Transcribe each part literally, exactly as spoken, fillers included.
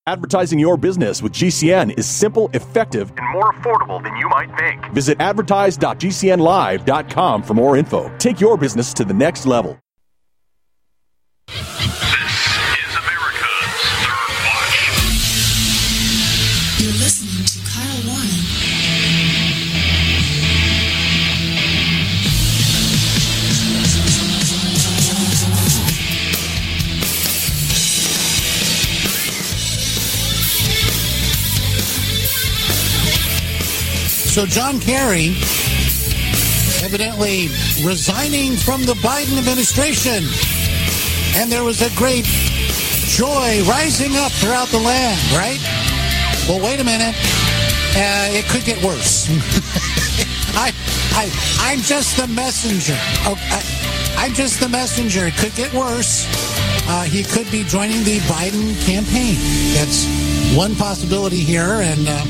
Advertising your business with G C N is simple, effective, and more affordable than you might think. Visit advertise dot g c n live dot com for more info. Take your business to the next level. This is America's Third Watch. You're listening to Kyle Warren. So John Kerry evidently resigning from the Biden administration. And there was a great joy rising up throughout the land, right? Well, wait a minute. Uh, it could get worse. I, I, I'm just the messenger. Oh, I, I'm just the messenger. It could get worse. Uh, he could be joining the Biden campaign. That's one possibility here. And, uh,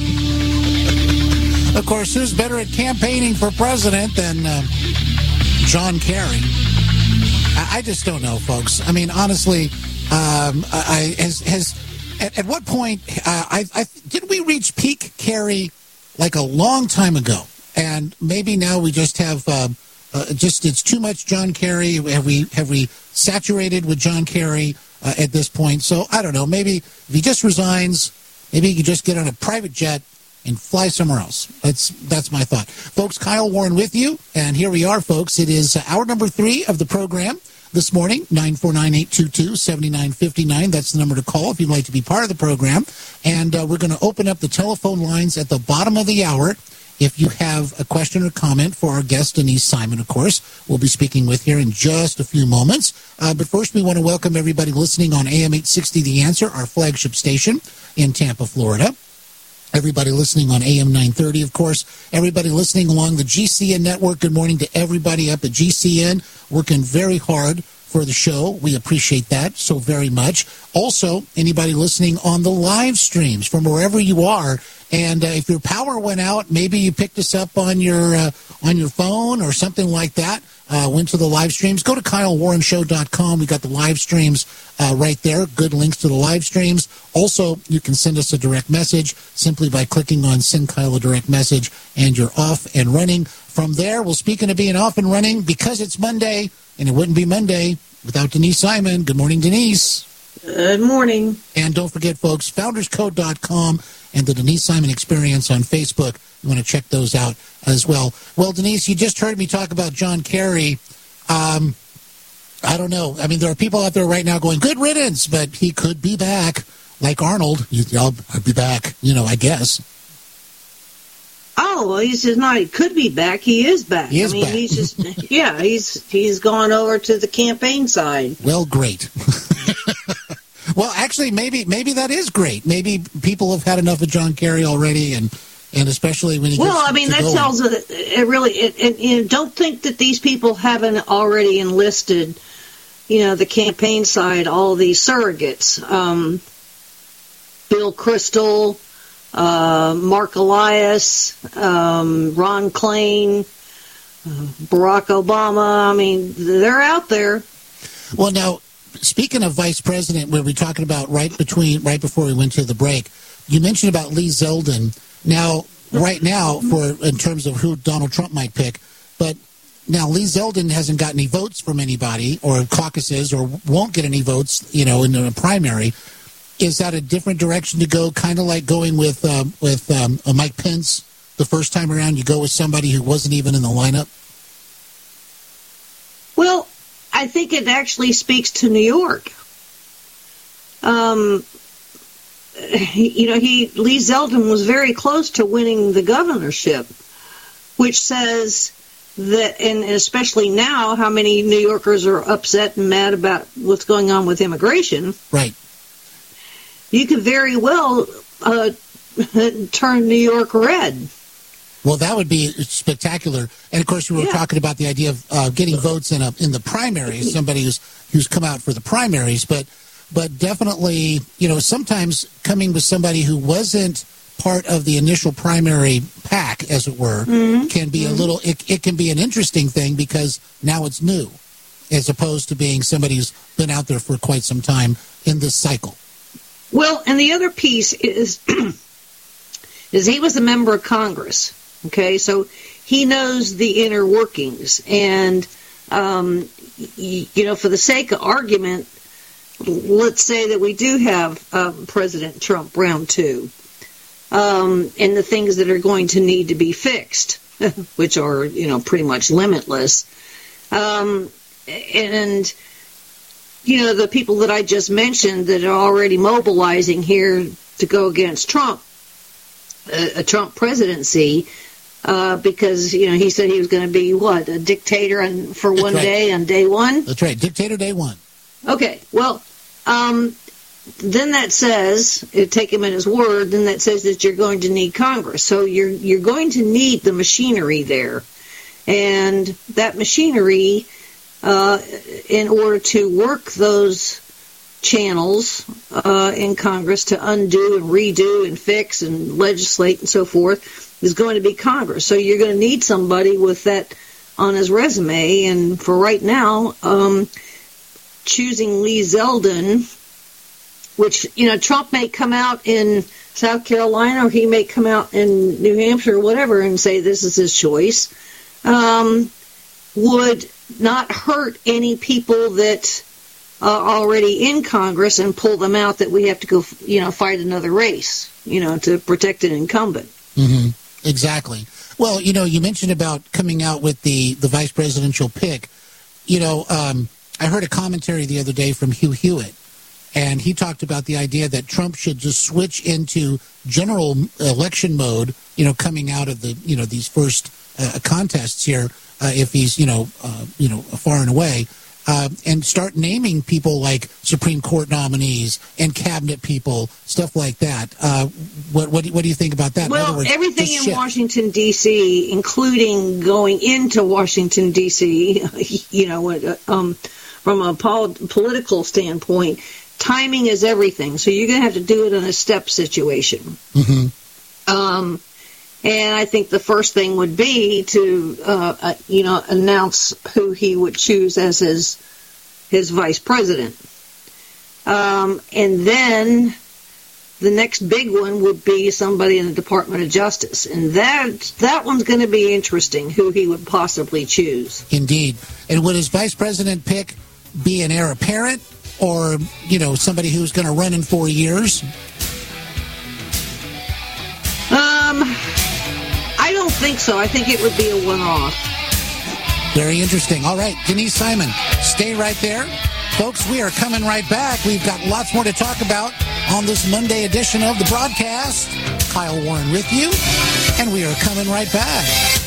of course, who's better at campaigning for president than uh, John Kerry? I, I just don't know, folks. I mean, honestly, um, I, I has, has at, at what point uh, I, I did we reach peak Kerry like a long time ago, and maybe now we just have uh, uh, just it's too much John Kerry. Have we have we saturated with John Kerry uh, at this point? So I don't know. Maybe if he just resigns, maybe he could just get on a private jet and fly somewhere else. That's that's my thought. Folks, Kyle Warren with you, and here we are, folks. It is hour number three of the program this morning, nine four nine, eight two two, seven nine five nine. That's the number to call if you'd like to be part of the program. And uh, we're going to open up the telephone lines at the bottom of the hour. If you have a question or comment for our guest, Denise Simon, of course, we'll be speaking with here in just a few moments. Uh, but first, we want to welcome everybody listening on A M eight sixty The Answer, our flagship station in Tampa, Florida. Everybody listening on A M nine thirty, of course. Everybody listening along the G C N network. Good morning to everybody up at G C N, working very hard for the show. We appreciate that so very much. Also, anybody listening on the live streams from wherever you are. And uh, if your power went out, maybe you picked us up on your uh, on your phone or something like that, uh, went to the live streams. Go to Kyle Warren Show dot com. We got the live streams uh, right there. Good links to the live streams. Also, you can send us a direct message simply by clicking on Send Kyle a Direct Message, and you're off and running. From there, well, speaking of being off and running, because it's Monday, and it wouldn't be Monday without Denise Simon. Good morning, Denise. Good morning. And don't forget, folks, founders code dot com and the Denise Simon Experience on Facebook. You want to check those out as well. Well, Denise, you just heard me talk about John Kerry. Um, I don't know. I mean, there are people out there right now going, good riddance, but he could be back. Like Arnold, I'll, I'll be back, you know, I guess. Oh, well, he's just not, he could be back. He is back. He is I mean, back. he's just, yeah, he's he's gone over to the campaign side. Well, great. Well, actually, maybe maybe that is great. Maybe people have had enough of John Kerry already, and and especially when he well, gets I mean, to that go tells it, it really, it, it, you know, don't think that these people haven't already enlisted, you know, the campaign side, all these surrogates. Um, Bill Kristol, uh, Mark Elias, um, Ron Klain, uh, Barack Obama. I mean, they're out there. Well, now, speaking of vice president, we were talking about right between, right before we went to the break, you mentioned about Lee Zeldin. Now, right now, for in terms of who Donald Trump might pick, but now Lee Zeldin hasn't got any votes from anybody, or caucuses, or won't get any votes, you know, in the primary. Is that a different direction to go? Kind of like going with um, with um, uh, Mike Pence the first time around. You go with somebody who wasn't even in the lineup. Well, I think it actually speaks to New York. Um, you know, he Lee Zeldin was very close to winning the governorship, which says that, and especially now, how many New Yorkers are upset and mad about what's going on with immigration. Right. You could very well uh, turn New York red. Well, that would be spectacular. And, of course, we were Yeah. talking about the idea of uh, getting votes in a, in the primaries, somebody who's who's come out for the primaries. But but definitely, you know, sometimes coming with somebody who wasn't part of the initial primary pack, as it were, mm-hmm. can be mm-hmm. a little, it, it can be an interesting thing because now it's new, as opposed to being somebody who's been out there for quite some time in this cycle. Well, and the other piece is, is he was a member of Congress, okay? So he knows the inner workings. And, um, y- you know, for the sake of argument, let's say that we do have um, President Trump round two, um, and the things that are going to need to be fixed, which are, you know, pretty much limitless. Um, and, you know, the people that I just mentioned that are already mobilizing here to go against Trump, a, a Trump presidency, uh, because, you know, he said he was going to be, what, a dictator on, for That's one right. day on day one? That's right. Dictator day one. Okay, well, um, then that says, take him at his word, then that says that you're going to need Congress. So you're you're going to need the machinery there. And that machinery, uh, in order to work those channels uh, in Congress to undo and redo and fix and legislate and so forth, is going to be Congress. So you're going to need somebody with that on his resume. And for right now, um, choosing Lee Zeldin, which, you know, Trump may come out in South Carolina or he may come out in New Hampshire or whatever and say this is his choice, um, would not hurt any people that are already in Congress and pull them out that we have to go, you know, fight another race, you know, to protect an incumbent. Mm-hmm. Exactly. Well, you know, you mentioned about coming out with the, the vice presidential pick. You know, um, I heard a commentary the other day from Hugh Hewitt, and he talked about the idea that Trump should just switch into general election mode, you know, coming out of the, you know, these first uh, contests here, uh, if he's, you know, uh, you know, far and away, uh, and start naming people like Supreme Court nominees and cabinet people, stuff like that. Uh, what, what, do, what do you think about that? Well, in other words, everything just in shift. Washington, D C, including going into Washington, D C, you know, um, from a pol- political standpoint, timing is everything. So you're going to have to do it in a step situation. Mm-hmm. Um, and I think the first thing would be to, uh, uh, you know, announce who he would choose as his his vice president. Um, and then the next big one would be somebody in the Department of Justice. And that that one's going to be interesting, who he would possibly choose. Indeed. And would his vice president pick be an heir apparent, or, you know, somebody who's going to run in four years? Um, I don't think so. I think it would be a one-off. Very interesting. All right, Denise Simon, stay right there. Folks, we are coming right back. We've got lots more to talk about on this Monday edition of the broadcast. Kyle Warren with you, and we are coming right back.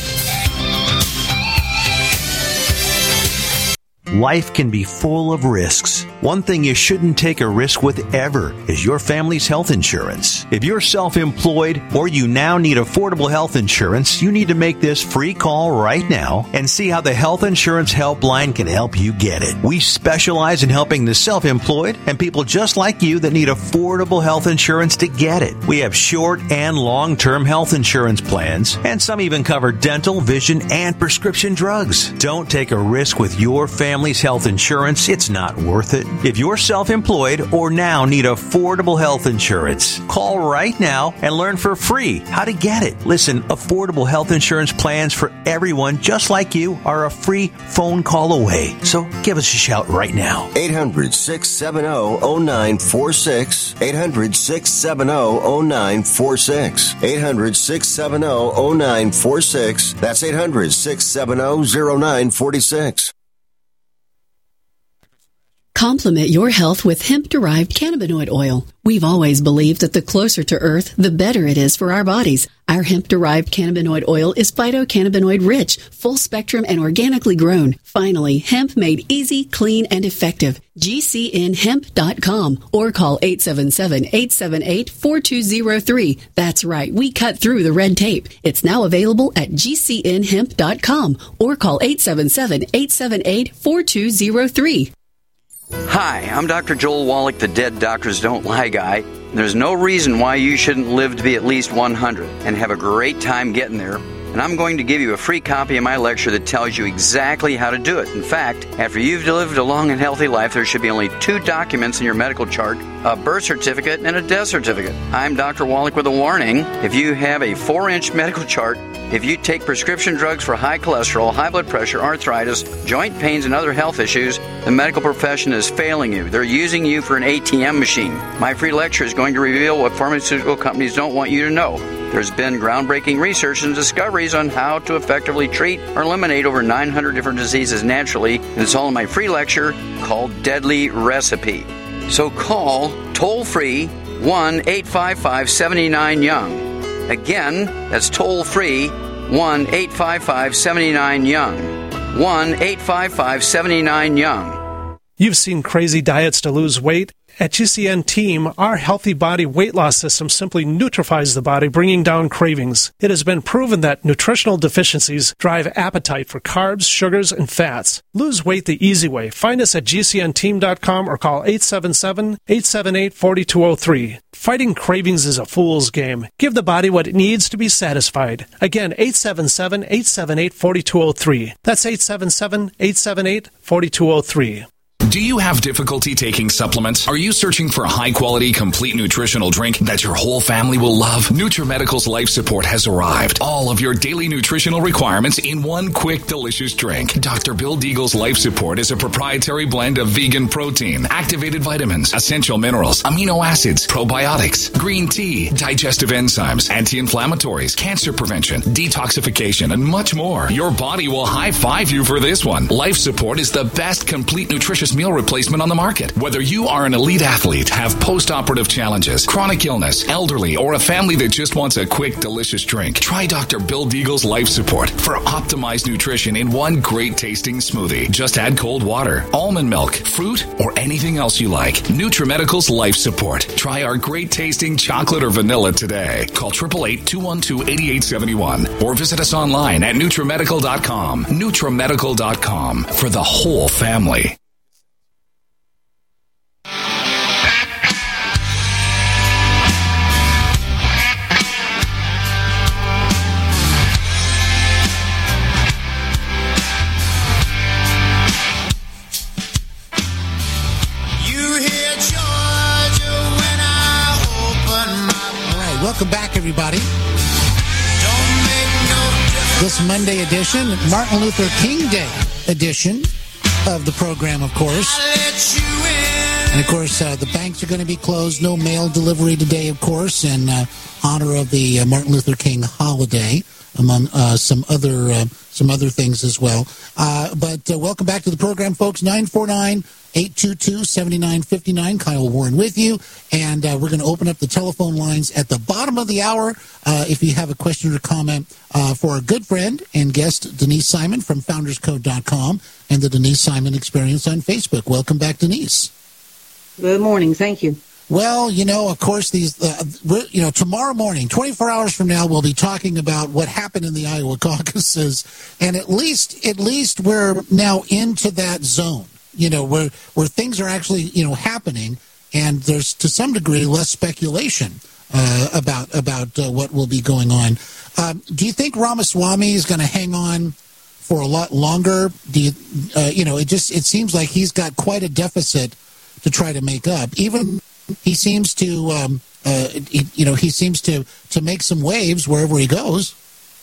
Life can be full of risks. One thing you shouldn't take a risk with ever is your family's health insurance. If you're self-employed or you now need affordable health insurance, you need to make this free call right now and see how the Health Insurance Helpline can help you get it. We specialize in helping the self-employed and people just like you that need affordable health insurance to get it. We have short and long-term health insurance plans, and some even cover dental, vision, and prescription drugs. Don't take a risk with your family's health insurance. It's not worth it. If you're self-employed or now need affordable health insurance, call right now and learn for free how to get it. Listen, affordable health insurance plans for everyone just like you are a free phone call away. So give us a shout right now. eight hundred, six seven zero, zero nine four six. eight hundred, six seven zero, zero nine four six. eight hundred, six seven zero, zero nine four six. That's eight hundred, six seven zero, zero nine four six. Complement your health with hemp-derived cannabinoid oil. We've always believed that the closer to Earth, the better it is for our bodies. Our hemp-derived cannabinoid oil is phytocannabinoid-rich, full-spectrum, and organically grown. Finally, hemp made easy, clean, and effective. G C N hemp dot com or call eight seven seven, eight seven eight, four two zero three. That's right, we cut through the red tape. It's now available at G C N hemp dot com or call eight seven seven, eight seven eight, four two zero three. Hi, I'm Doctor Joel Wallach, the Dead Doctors Don't Lie guy. There's no reason why you shouldn't live to be at least one hundred and have a great time getting there. and I'm going to give you a free copy of my lecture that tells you exactly how to do it. In fact, after you've lived a long and healthy life, there should be only two documents in your medical chart, a birth certificate and a death certificate. I'm Doctor Wallach with a warning. If you have a four-inch medical chart, if you take prescription drugs for high cholesterol, high blood pressure, arthritis, joint pains, and other health issues, the medical profession is failing you. They're using you for an A T M machine. My free lecture is going to reveal what pharmaceutical companies don't want you to know. There's been groundbreaking research and discoveries on how to effectively treat or eliminate over nine hundred different diseases naturally, and it's all in my free lecture called Deadly Recipe. So call toll-free one eight five five, seven nine, young. Again, that's toll-free one eight five five, seven nine, young. one eight five five, seven nine, young. You've seen crazy diets to lose weight. At G C N Team, our Healthy Body Weight Loss System simply neutralizes the body, bringing down cravings. It has been proven that nutritional deficiencies drive appetite for carbs, sugars, and fats. Lose weight the easy way. Find us at G C N team dot com or call eight seven seven, eight seven eight, four two zero three. Fighting cravings is a fool's game. Give the body what it needs to be satisfied. Again, eight seven seven, eight seven eight, four two zero three. That's eight seven seven, eight seven eight, four two zero three. Do you have difficulty taking supplements? Are you searching for a high-quality, complete nutritional drink that your whole family will love? NutriMedical's Life Support has arrived. All of your daily nutritional requirements in one quick, delicious drink. Doctor Bill Deagle's Life Support is a proprietary blend of vegan protein, activated vitamins, essential minerals, amino acids, probiotics, green tea, digestive enzymes, anti-inflammatories, cancer prevention, detoxification, and much more. Your body will high-five you for this one. Life Support is the best complete nutritious meal replacement on the market. Whether you are an elite athlete, have post-operative challenges, chronic illness, elderly, or a family that just wants a quick, delicious drink, try Doctor Bill Deagle's Life Support for optimized nutrition in one great tasting smoothie. Just add cold water, almond milk, fruit, or anything else you like. NutriMedical's Life Support. Try our great tasting chocolate or vanilla today. Call eight eight eight, two one two, eight eight seven one or visit us online at NutriMedical dot com. NutriMedical dot com for the whole family. Welcome back, everybody. This Monday edition, Martin Luther King Day edition of the program, of course. And, of course, uh, the banks are going to be closed. No mail delivery today, of course, in uh, honor of the uh, Martin Luther King holiday, among uh, some other uh, some other things as well. Uh, but uh, welcome back to the program, folks. nine four nine, eight two two, seven nine five nine. Kyle Warren with you. And uh, we're going to open up the telephone lines at the bottom of the hour. Uh, if you have a question or comment uh, for our good friend and guest, Denise Simon from founders code dot com and the Denise Simon Experience on Facebook. Welcome back, Denise. Good morning. Thank you. Well, you know, of course, these, uh, you know, tomorrow morning, twenty-four hours from now, we'll be talking about what happened in the Iowa caucuses, and at least, at least we're now into that zone, you know, where where things are actually, you know, happening, and there's to some degree less speculation uh, about about uh, what will be going on. Um, do you think Ramaswamy is going to hang on for a lot longer? Do you, uh, you know, it just it seems like he's got quite a deficit to try to make up, even. He seems to, um, uh, he, you know, he seems to, to make some waves wherever he goes.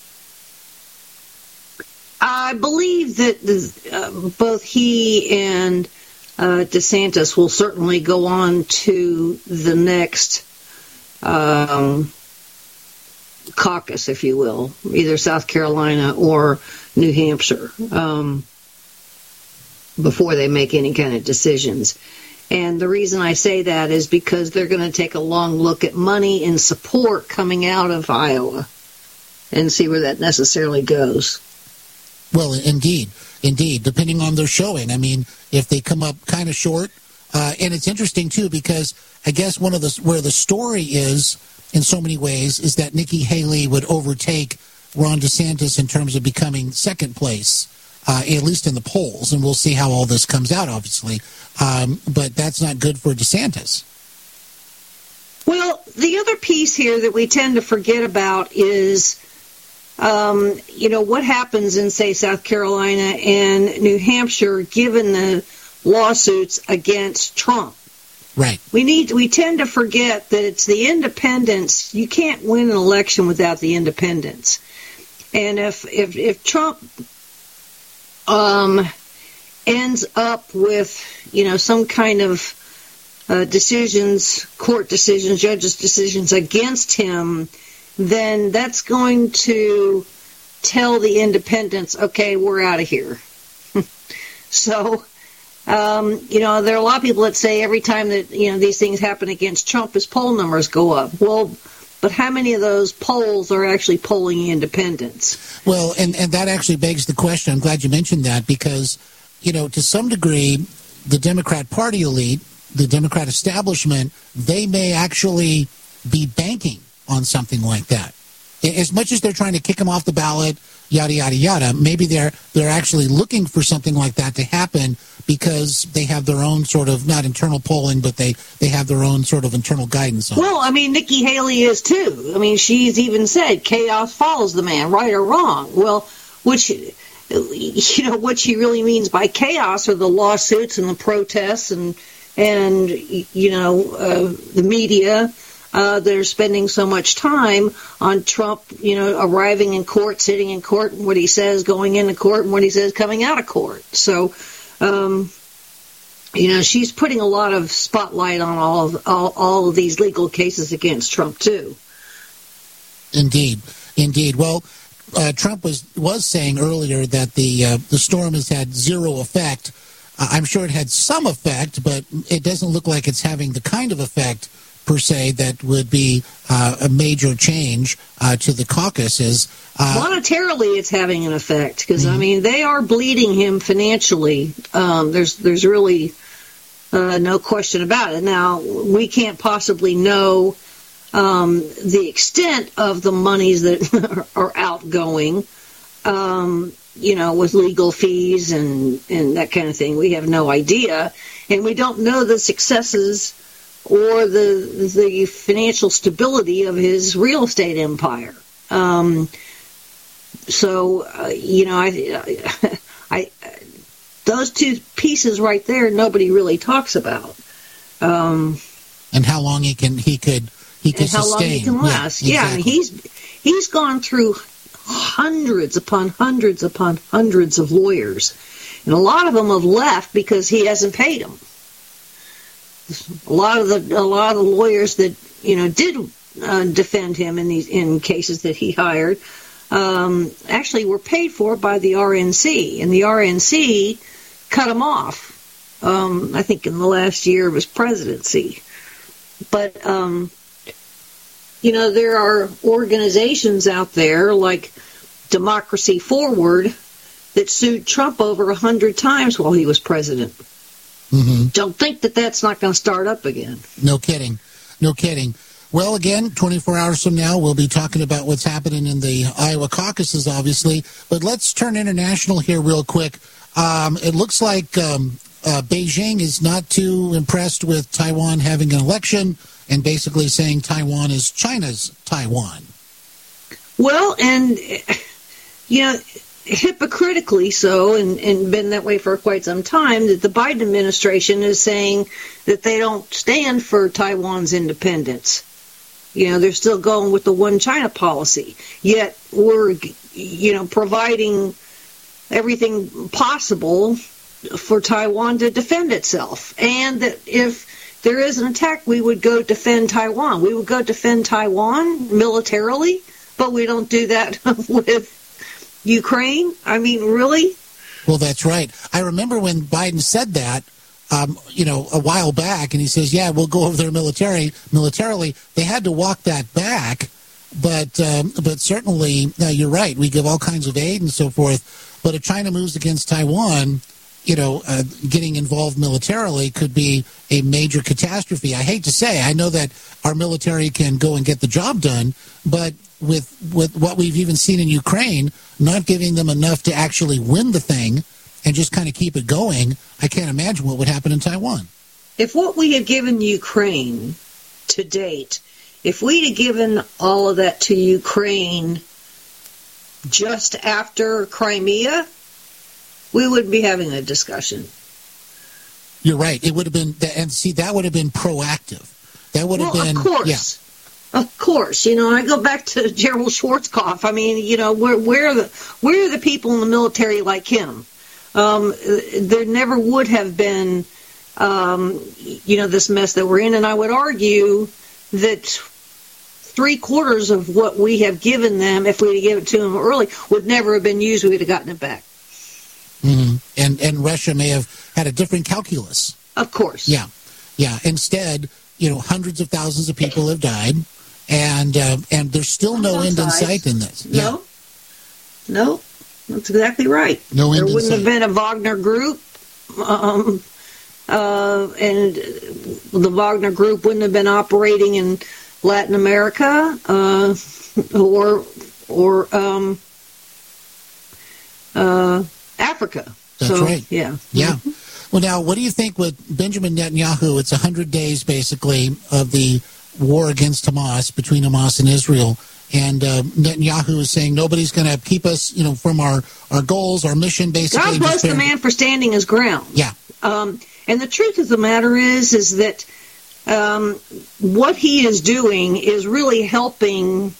I believe that the, uh, both he and uh, DeSantis will certainly go on to the next um, caucus, if you will, either South Carolina or New Hampshire, um, before they make any kind of decisions. And the reason I say that is because they're going to take a long look at money and support coming out of Iowa and see where that necessarily goes. Well, indeed, indeed, depending on their showing. I mean, if they come up kind of short, uh, and it's interesting, too, because I guess one of the, where the story is, in so many ways, is that Nikki Haley would overtake Ron DeSantis in terms of becoming second place. Uh, at least in the polls, and we'll see how all this comes out, obviously. Um, but that's not good for DeSantis. Well, the other piece here that we tend to forget about is um, you know, what happens in, say, South Carolina and New Hampshire, given the lawsuits against Trump. Right. We need. We tend to forget that it's the independents. You can't win an election without the independents. And if if, if Trump um, ends up with, you know, some kind of uh, decisions, court decisions, judges' decisions against him, then that's going to tell the independents, okay, we're out of here. So, um, you know, there are a lot of people that say every time that, you know, these things happen against Trump, his poll numbers go up. Well, but how many of those polls are actually polling independents? Well, and, and that actually begs the question. I'm glad you mentioned that because, you know, to some degree, the Democrat Party elite, the Democrat establishment, they may actually be banking on something like that. As much as they're trying to kick him off the ballot, yada, yada, yada, maybe they're they're actually looking for something like that to happen because they have their own sort of, not internal polling, but they, they have their own sort of internal guidance on it. Well, I mean, Nikki Haley is too. I mean, she's even said chaos follows the man, right or wrong. Well, which, you know, what she really means by chaos are the lawsuits and the protests and, and you know, uh, the media. Uh, they're spending so much time on Trump, you know, arriving in court, sitting in court, and what he says going into court, and what he says coming out of court. So, um, you know, she's putting a lot of spotlight on all of all, all of these legal cases against Trump too. Indeed, indeed. Well, uh, Trump was was saying earlier that the uh, the storm has had zero effect. Uh, I'm sure it had some effect, but it doesn't look like it's having the kind of effect per se that would be uh, a major change uh, to the caucuses. Uh, Monetarily, it's having an effect because mm-hmm. I mean they are bleeding him financially. Um, there's there's really uh, no question about it. Now we can't possibly know um, the extent of the monies that are outgoing. Um, you know, with legal fees and and that kind of thing. We have no idea, and we don't know the successes or the the financial stability of his real estate empire. Um, so, uh, you know, I, I, those two pieces right there, nobody really talks about. Um, and how long he can he could he could and how sustain. long he can last. Yeah, yeah, exactly. he's he's gone through hundreds upon hundreds upon hundreds of lawyers, and a lot of them have left because he hasn't paid them. A lot of the a lot of the lawyers that you know did uh, defend him in these in cases that he hired um, actually were paid for by the R N C, and the R N C cut him off. Um, I think in the last year of his presidency, but um, you know there are organizations out there like Democracy Forward that sued Trump over a hundred times while he was president. Mm-hmm. Don't think that that's not going to start up again. No kidding. No kidding. Well, again, twenty-four hours from now, we'll be talking about what's happening in the Iowa caucuses, obviously. But let's turn international here real quick. Um, it looks like um, uh, Beijing is not too impressed with Taiwan having an election and basically saying Taiwan is China's Taiwan. Well, and, you know, hypocritically so, and, and been that way for quite some time, that the Biden administration is saying that they don't stand for Taiwan's independence. You know, they're still going with the one China policy. Yet we're, you know, providing everything possible for Taiwan to defend itself. And that if there is an attack, we would go defend Taiwan. We would go defend Taiwan militarily, but we don't do that with Ukraine? I mean, really? Well, that's right. I remember when Biden said that, um, you know, a while back, and he says, yeah, we'll go over there military, militarily. They had to walk that back, but um, but certainly, uh, you're right, we give all kinds of aid and so forth, but if China moves against Taiwan, you know, uh, getting involved militarily could be a major catastrophe. I hate to say, I know that our military can go and get the job done, but with with what we've even seen in Ukraine, not giving them enough to actually win the thing and just kind of keep it going, I can't imagine what would happen in Taiwan. If what we have given Ukraine to date, if we'd have given all of that to Ukraine just after Crimea, we wouldn't be having a discussion. You're right. It would have been, and see, that would have been proactive. That would have well, been, of course. Yeah. Of course. You know, I go back to General Schwarzkopf. I mean, you know, where, where, are, the, where are the people in the military like him? Um, there never would have been, um, you know, this mess that we're in. And I would argue that three quarters of what we have given them, if we had given it to them early, would never have been used. We would have gotten it back. Mm-hmm. And and Russia may have had a different calculus. Of course. Yeah, yeah. Instead, you know, hundreds of thousands of people have died, and uh, and there's still no end in sight in this. Yeah. No, no, that's exactly right. No end in sight. There wouldn't have been a Wagner group, um, uh, and the Wagner group wouldn't have been operating in Latin America, uh, or or um, uh. Africa. That's so, right. Yeah. Yeah. Well, now, what do you think with Benjamin Netanyahu? It's one hundred days, basically, of the war against Hamas, between Hamas and Israel. And uh, Netanyahu is saying nobody's going to keep us, you know, from our, our goals, our mission, basically. God bless the man for standing his ground. Yeah. Um, and the truth of the matter is, is that um, what he is doing is really helping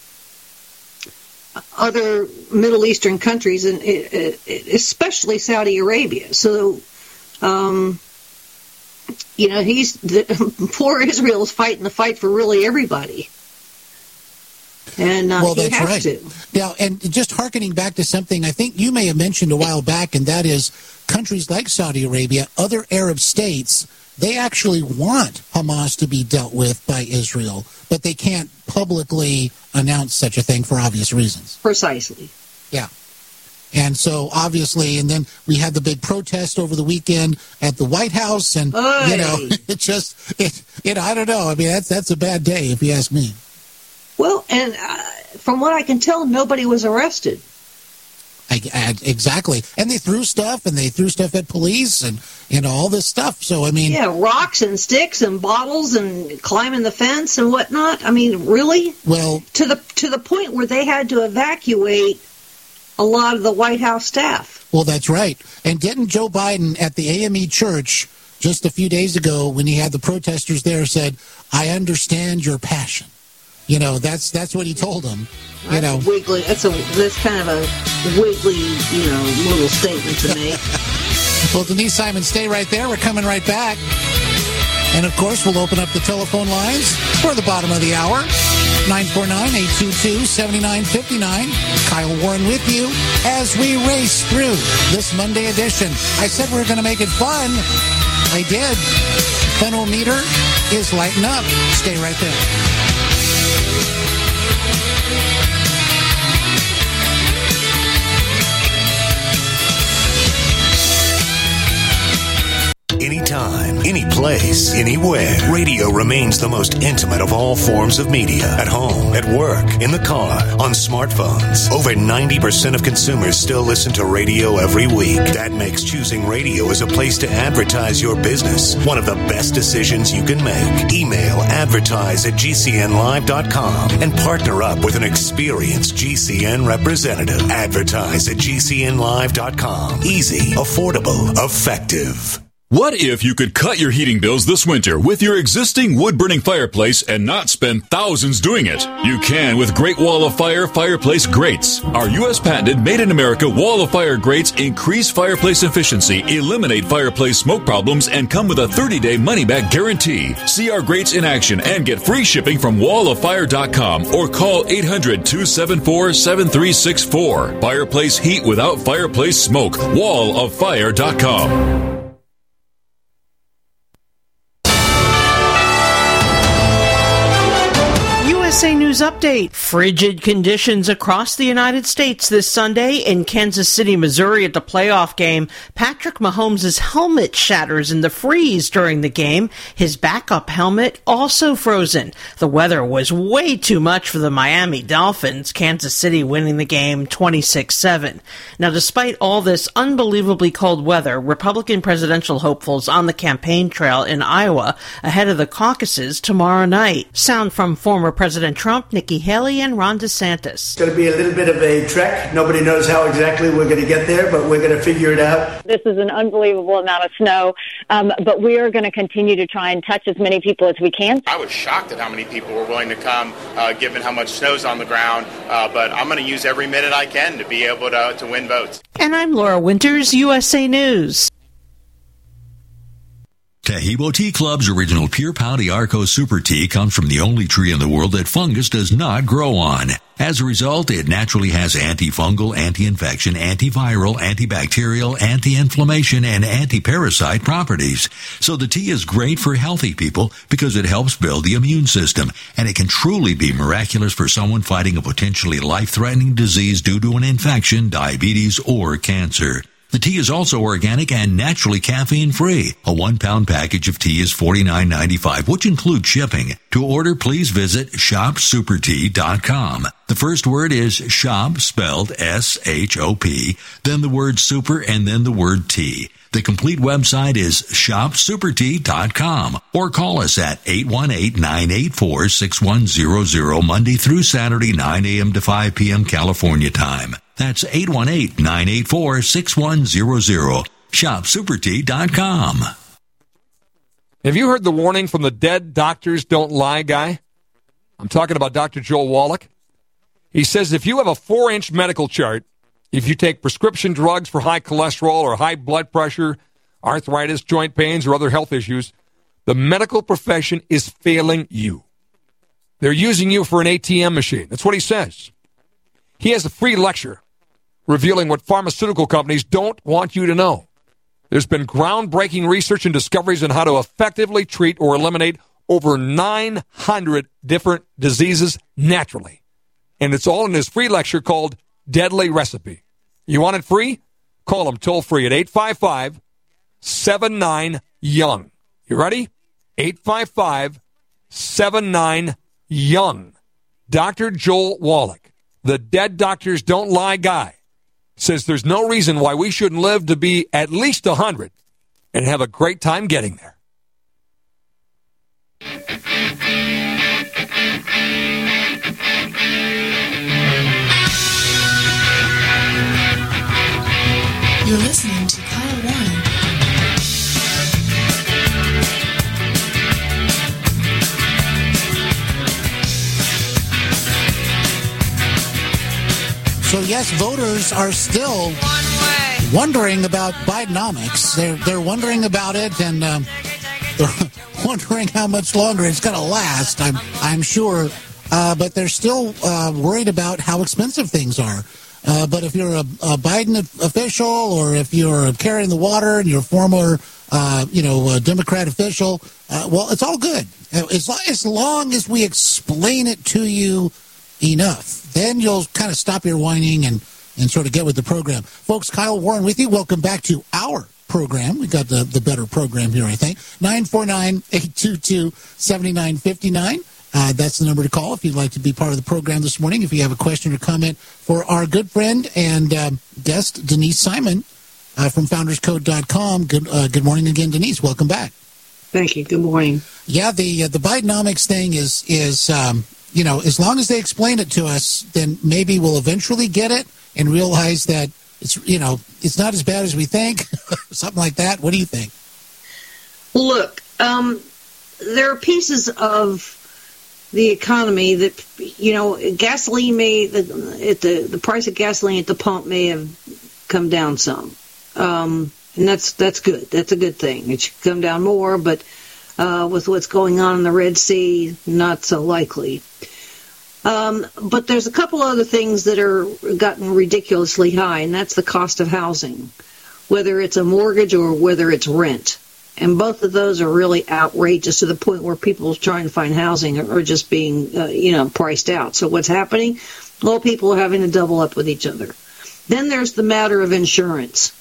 other Middle Eastern countries, and especially Saudi Arabia. So, um, you know, he's the, poor Israel is fighting the fight for really everybody, and uh, well, he that's has right. to. Now, and just hearkening back to something I think you may have mentioned a while back, and that is countries like Saudi Arabia, other Arab states. They actually want Hamas to be dealt with by Israel, but they can't publicly announce such a thing for obvious reasons. Precisely. Yeah. And so, obviously, and then we had the big protest over the weekend at the White House, and, Oy. you know, it just, it, it, I don't know. I mean, that's, that's a bad day, if you ask me. Well, and uh, from what I can tell, nobody was arrested. I, I, exactly. And they threw stuff, and they threw stuff at police, and, you know, all this stuff. So, I mean... Yeah, rocks and sticks and bottles and climbing the fence and whatnot. I mean, really? Well... To the to the point where they had to evacuate a lot of the White House staff. Well, that's right. And didn't Joe Biden at the A M E church just a few days ago, when he had the protesters there, said, I understand your passion. You know, that's that's what he told them. You That's know, wiggly. That's a that's kind of a wiggly, you know, little statement to make. Well, Denise Simon, stay right there. We're coming right back, and of course, we'll open up the telephone lines for the bottom of the hour. nine four nine, eight two two, seven nine five nine. Kyle Warren with you as we race through this Monday edition. I said we were going to make it fun. I did. Funnel-meter is lighting up. Stay right there. Anytime, any place, anywhere. Radio remains the most intimate of all forms of media. At home, at work, in the car, on smartphones. Over ninety percent of consumers still listen to radio every week. That makes choosing radio as a place to advertise your business one of the best decisions you can make. Email advertise at G C N live dot com and partner up with an experienced G C N representative. Advertise at G C N live dot com. Easy, affordable, effective. What if you could cut your heating bills this winter with your existing wood-burning fireplace and not spend thousands doing it? You can with Great Wall of Fire fireplace grates. Our U S patented made-in-America Wall of Fire grates increase fireplace efficiency, eliminate fireplace smoke problems, and come with a thirty-day money-back guarantee. See our grates in action and get free shipping from wall of fire dot com or call eight hundred, two seven four, seven three six four. Fireplace heat without fireplace smoke. wall of fire dot com. U S A News Update. Frigid conditions across the United States this Sunday. In Kansas City, Missouri at the playoff game, Patrick Mahomes' helmet shatters in the freeze during the game. His backup helmet also frozen. The weather was way too much for the Miami Dolphins, Kansas City winning the game twenty-six seven. Now, despite all this unbelievably cold weather, Republican presidential hopefuls on the campaign trail in Iowa ahead of the caucuses tomorrow night. Sound from former President President Trump, Nikki Haley, and Ron DeSantis. It's going to be a little bit of a trek. Nobody knows how exactly we're going to get there, but we're going to figure it out. This is an unbelievable amount of snow, um, but we are going to continue to try and touch as many people as we can. I was shocked at how many people were willing to come, uh, given how much snow's on the ground, uh, but I'm going to use every minute I can to be able to, to win votes. And I'm Laura Winters, U S A News. Tahibo Tea Club's original Pure Pouty Arco Super Tea comes from the only tree in the world that fungus does not grow on. As a result, it naturally has antifungal, anti-infection, antiviral, antibacterial, anti-inflammation, and anti-parasite properties. So the tea is great for healthy people because it helps build the immune system, and it can truly be miraculous for someone fighting a potentially life-threatening disease due to an infection, diabetes, or cancer. The tea is also organic and naturally caffeine-free. A one-pound package of tea is forty-nine ninety-five, which includes shipping. To order, please visit shop super tea dot com. The first word is shop, spelled S H O P, then the word super, and then the word tea. The complete website is shop super tea dot com, or call us at eight one eight, nine eight four, six one zero zero Monday through Saturday, nine a.m. to five p.m. California time. That's eight one eight, nine eight four, six one zero zero. shop super tea dot com. Have you heard the warning from the dead doctors don't lie guy? I'm talking about Doctor Joel Wallach. He says if you have a four-inch medical chart, if you take prescription drugs for high cholesterol or high blood pressure, arthritis, joint pains, or other health issues, the medical profession is failing you. They're using you for an A T M machine. That's what he says. He has a free lecture revealing what pharmaceutical companies don't want you to know. There's been groundbreaking research and discoveries on how to effectively treat or eliminate over nine hundred different diseases naturally. And it's all in his free lecture called Deadly Recipe. You want it free? Call him toll free at eight five five, seven nine, young. You ready? eight five five, seven nine, young. Doctor Joel Wallach, the dead doctors don't lie guy, says there's no reason why we shouldn't live to be at least one hundred and have a great time getting there. You're listening to Kyle Warren. So yes, voters are still wondering about Bidenomics. They're they're wondering about it, and um, they're wondering how much longer it's going to last. I'm I'm sure, uh, but they're still uh, worried about how expensive things are. Uh, but if you're a, a Biden official, or if you're carrying the water and you're a former, uh, you know, a Democrat official, uh, well, it's all good. As, as long as we explain it to you enough, then you'll kind of stop your whining and, and sort of get with the program. Folks, Kyle Warren with you. Welcome back to our program. We got the, the better program here, I think. nine four nine, eight two two, seven nine five nine. Uh, that's the number to call if you'd like to be part of the program this morning. If you have a question or comment for our good friend and um, guest, Denise Simon uh, from founders code dot com. Good, uh, good morning again, Denise. Welcome back. Thank you. Good morning. Yeah, the uh, the Bidenomics thing is, is um, you know, as long as they explain it to us, then maybe we'll eventually get it and realize that it's, you know, it's not as bad as we think, something like that. What do you think? Look, um, there are pieces of the economy that, you know, gasoline may, the, at the, the price of gasoline at the pump may have come down some. Um, and that's, that's good. That's a good thing. It should come down more, but uh, with what's going on in the Red Sea, not so likely. Um, but there's a couple other things that are gotten ridiculously high, and that's the cost of housing, whether it's a mortgage or whether it's rent. And both of those are really outrageous to the point where people trying to find housing are, are just being, uh, you know, priced out. So what's happening? Well, people are having to double up with each other. Then there's the matter of insurance.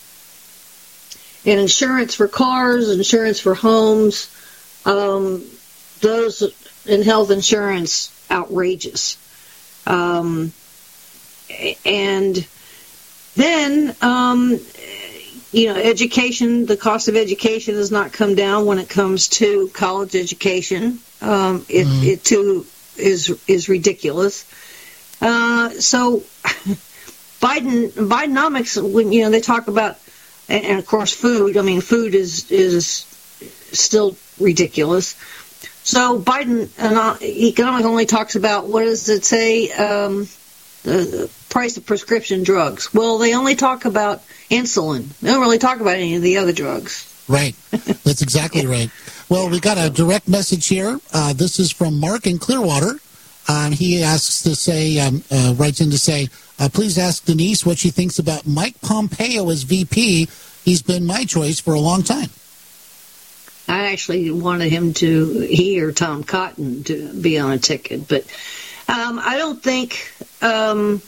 And insurance for cars, insurance for homes, um, those in health insurance, outrageous. Um, and then, um, you know, education, the cost of education has not come down when it comes to college education. Um, it, mm-hmm. it to is is ridiculous. Uh, so Biden Bidenomics, when you know they talk about, and, and of course food. I mean, food is is still ridiculous. So Biden uh, economics only talks about, what does it say? Um, the price of prescription drugs. Well, they only talk about insulin. They don't really talk about any of the other drugs. Right. That's exactly right. Well, we got a direct message here. Uh, this is from Mark in Clearwater. Um, he asks to say, um, uh, writes in to say, uh, please ask Denise what she thinks about Mike Pompeo as V P. He's been my choice for a long time. I actually wanted him to, he or Tom Cotton, to be on a ticket, but um, I don't think, um,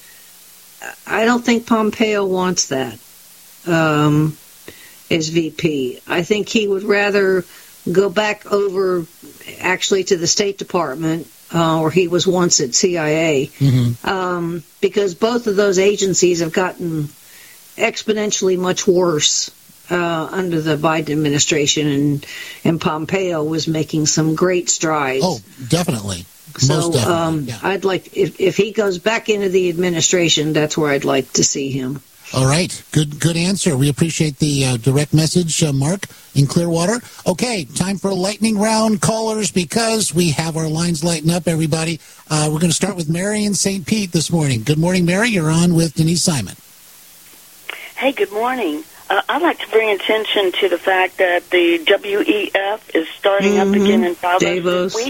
I don't think Pompeo wants that um, as V P. I think he would rather go back over, actually, to the State Department, uh, where he was once at C I A, mm-hmm. um, because both of those agencies have gotten exponentially much worse uh, under the Biden administration, and, and Pompeo was making some great strides. Oh, definitely. So Most definitely. Um, yeah. I'd like, if, if he goes back into the administration, that's where I'd like to see him. All right. Good good answer. We appreciate the uh, direct message, uh, Mark, in Clearwater. Okay, time for a lightning round callers, because we have our lines lighting up, everybody. Uh, we're going to start with Mary in Saint Pete this morning. Good morning, Mary. You're on with Denise Simon. Hey, good morning. Uh, I'd like to bring attention to the fact that the W E F is starting mm-hmm. up again in Davos, Davos. this week.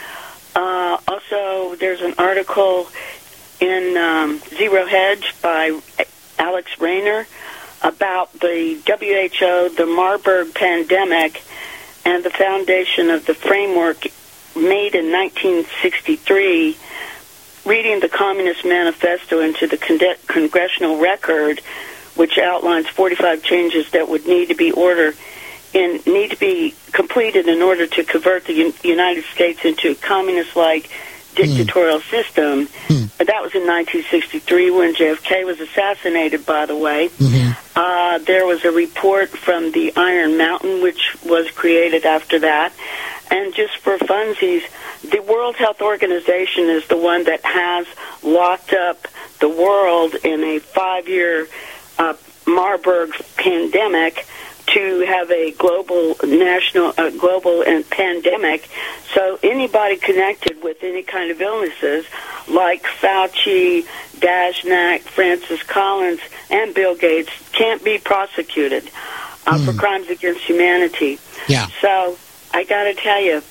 Uh, also, there's an article in um, Zero Hedge by Alex Rayner about the W H O, the Marburg pandemic, and the foundation of the framework made in nineteen sixty-three, reading the Communist Manifesto into the con- Congressional Record, which outlines forty-five changes that would need to be ordered and need to be completed in order to convert the U- United States into a communist-like dictatorial mm. system. Mm. That was in nineteen sixty-three when J F K was assassinated, by the way. Mm-hmm. Uh, there was a report from the Iron Mountain, which was created after that. And just for funsies, the World Health Organization is the one that has locked up the world in a five-year uh, Marburg pandemic to have a global national, uh, global and pandemic. So anybody connected with any kind of illnesses, like Fauci, Dashnak, Francis Collins, and Bill Gates, can't be prosecuted uh, mm. for crimes against humanity. Yeah. So I got to tell you,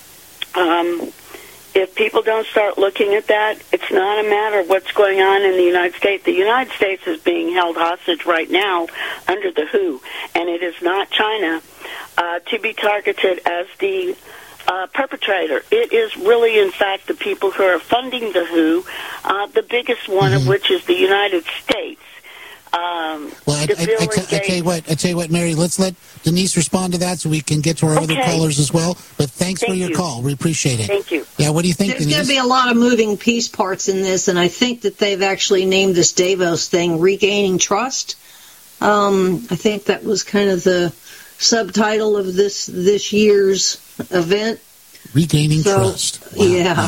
um, if people don't start looking at that, it's not a matter of what's going on in the United States. The United States is being held hostage right now under the W H O, and it is not China uh, to be targeted as the uh, perpetrator. It is really, in fact, the people who are funding the W H O, uh, the biggest one mm-hmm. of which is the United States. Um, well, I, I, I, I, I tell you what, I tell you what, Mary. Let's let Denise respond to that so we can get to our okay. other callers as well. But thanks Thank for your you. call. We appreciate it. Thank you. Yeah, what do you think, There's Denise? going to be a lot of moving piece parts in this, and I think that they've actually named this Davos thing "Regaining Trust." Um, I think that was kind of the subtitle of this this year's event. Regaining so, trust. Wow. Yeah.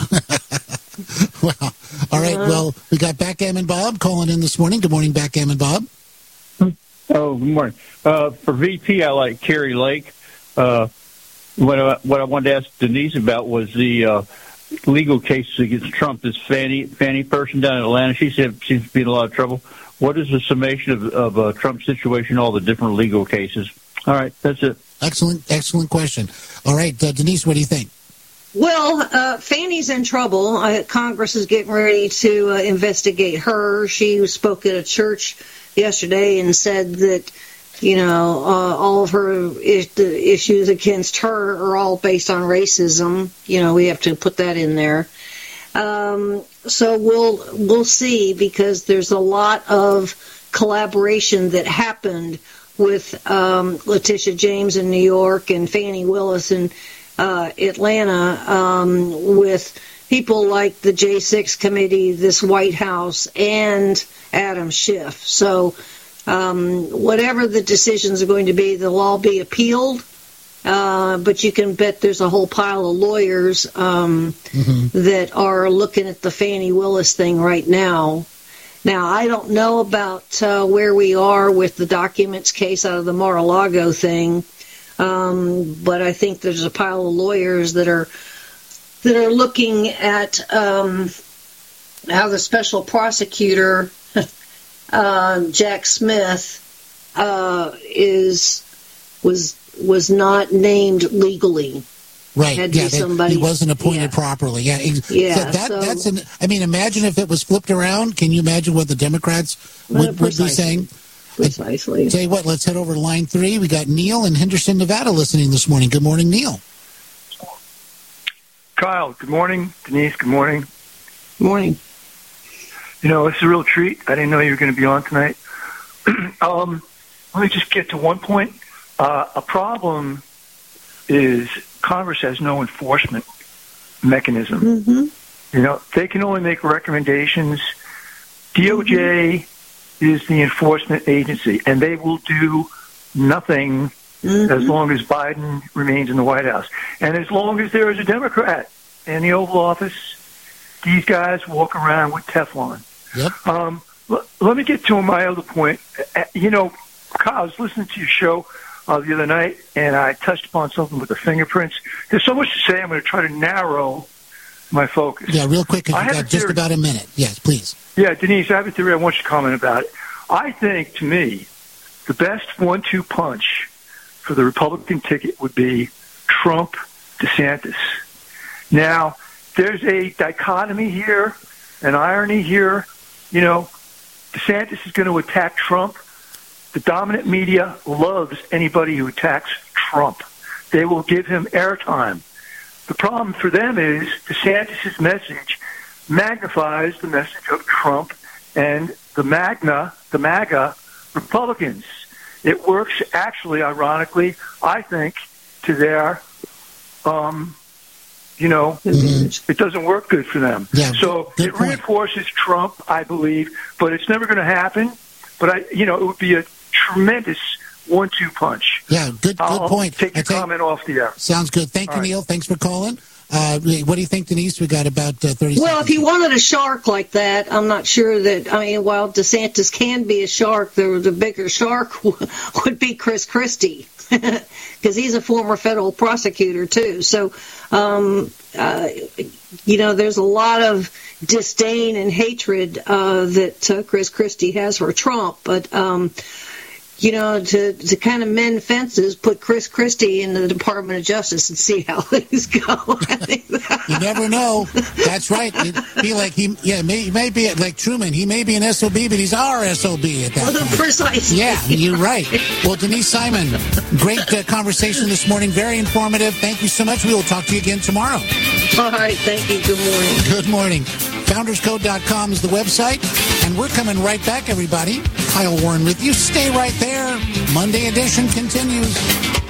Wow. All right. Uh, well, we got Backgammon Bob calling in this morning. Good morning, Backgammon Bob. Oh, good morning. Uh, for V P, I like Carrie Lake. Uh, what I, what I wanted to ask Denise about was the uh, legal cases against Trump. This Fannie Fannie person down in Atlanta, she said seems to be in a lot of trouble. What is the summation of, of uh, Trump's situation, all the different legal cases? All right, that's it. Excellent, excellent question. All right, uh, Denise, what do you think? Well, uh, Fannie's in trouble. Uh, Congress is getting ready to uh, investigate her. She spoke at a church yesterday and said that, you know, uh, all of her is- the issues against her are all based on racism. You know, we have to put that in there. Um, so we'll we'll see, because there's a lot of collaboration that happened with um, Letitia James in New York and Fannie Willis in uh, Atlanta, um, with people like the J six committee, this White House, and Adam Schiff. So um, whatever the decisions are going to be, they'll all be appealed. Uh, but you can bet there's a whole pile of lawyers um, mm-hmm. that are looking at the Fani Willis thing right now. Now, I don't know about uh, where we are with the documents case out of the Mar-a-Lago thing, um, but I think there's a pile of lawyers that are that are looking at um, how the special prosecutor, uh, Jack Smith, uh, is was was not named legally. Right. Had to yeah, be they, somebody, he wasn't appointed yeah. properly. Yeah. ex- Yeah, so that, so- that's an. I mean, imagine if it was flipped around. Can you imagine what the Democrats Well, would, would be precisely. saying? Precisely. I tell you what, let's head over to line three. We got Neil in Henderson, Nevada, listening this morning. Good morning, Neil. Kyle, good morning. Denise, good morning. Morning. You know, it's a real treat. I didn't know you were going to be on tonight. um, let me just get to one point. Uh, a problem is Congress has no enforcement mechanism. Mm-hmm. You know, they can only make recommendations. D O J mm-hmm. is the enforcement agency, and they will do nothing mm-hmm. as long as Biden remains in the White House. And as long as there is a Democrat in the Oval Office, these guys walk around with Teflon. Yep. Um, l- let me get to my other point. Uh, You know, Kyle, I was listening to your show uh, the other night, and I touched upon something with the fingerprints. There's so much to say. I'm going to try to narrow my focus. Yeah, real quick, because I we've have got a just theory. about a minute. Yes, please. Yeah, Denise, I have a theory. I want you to comment about it. I think, to me, the best one two punch for the Republican ticket would be Trump DeSantis. Now, there's a dichotomy here, an irony here. You know, DeSantis is going to attack Trump. The dominant media loves anybody who attacks Trump. They will give him airtime. The problem for them is DeSantis' message magnifies the message of Trump and the Magna, the MAGA Republicans. It works, actually, ironically, I think, to their, um, you know, mm-hmm. it doesn't work good for them. Yeah, so good it point. reinforces Trump, I believe, but it's never going to happen. But, I, you know, it would be a tremendous one two punch. Yeah, good, good I'll point. take your I take- comment off the air. Sounds good. Thank All you, right. Neil. Thanks for calling. Uh, what do you think, Denise? We got about uh, thirty Well, seconds. if you wanted a shark like that, I'm not sure that, I mean, while DeSantis can be a shark, the, the bigger shark would be Chris Christie, because he's a former federal prosecutor, too. So, um, uh, you know, there's a lot of disdain and hatred uh, that uh, Chris Christie has for Trump, but, um, you know, to, to kind of mend fences, put Chris Christie in the Department of Justice and see how things go. You never know. That's right. It'd be like he, yeah, may, he may be like Truman. He may be an S O B, but he's our S O B at that point. Precisely. Yeah, you're right. Well, Denise Simon, great uh, conversation this morning. Very informative. Thank you so much. We will talk to you again tomorrow. All right. Thank you. Good morning. Good morning. founders code dot com is the website. And we're coming right back, everybody. Kyle Warren with you. Stay right there. Monday edition continues.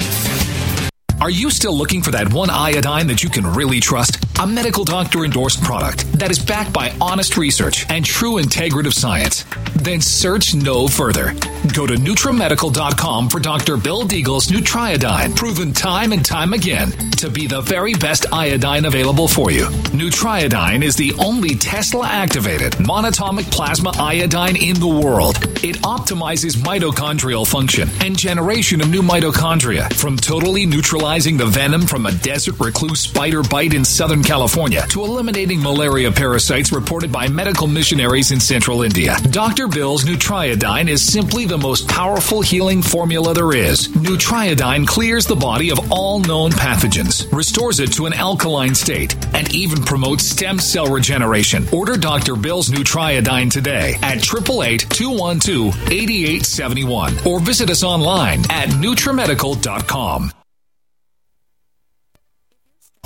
Are you still looking for that one iodine that you can really trust? A medical doctor endorsed product that is backed by honest research and true integrative science? Then search no further. Go to NutriMedical dot com for Doctor Bill Deagle's Nutriodine, proven time and time again to be the very best iodine available for you. Nutriodine is the only Tesla-activated monatomic plasma iodine in the world. It optimizes mitochondrial function and generation of new mitochondria, from totally neutralizing the venom from a desert recluse spider bite in Southern California to eliminating malaria parasites reported by medical missionaries in central India. Doctor Bill's Nutriodine is simply the most powerful healing formula there is. Nutriodine clears the body of all known pathogens, restores it to an alkaline state, and even promotes stem cell regeneration. Order Doctor Bill's Nutriodine today at eight eight eight, two one two, eight eight seven one or visit us online at NutriMedical dot com.